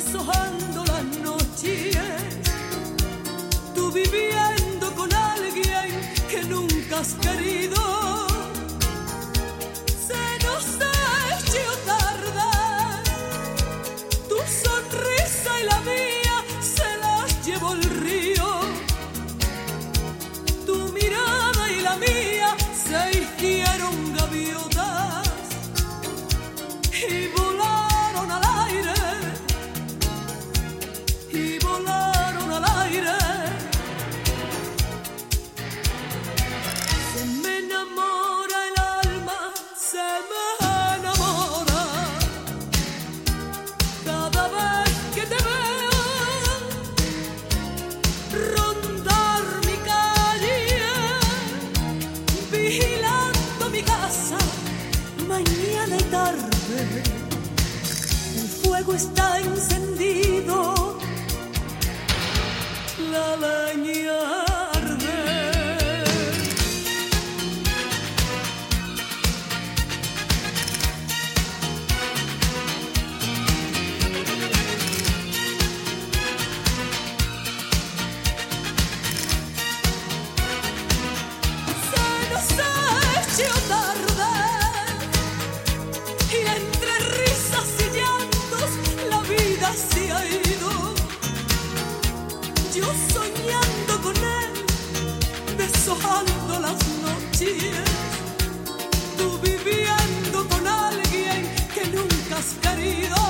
deshojando las noches, tú viviendo con alguien que nunca has querido. Se nos ha hecho tarde, tu sonrisa y la mía se las llevó el río, tu mirada y la mía se hicieron gaviotas y volaron al aire, y volaron al aire. Se me enamora el alma, se me enamora cada vez que te veo rondar mi calle, vigilando mi casa mañana y tarde. El fuego está encendido, la leña arde. Se nos ha hecho tarde y entre risas y llantos la vida se ha ido. Yo soñando con él, deshojando las noches, tú viviendo con alguien que nunca has querido.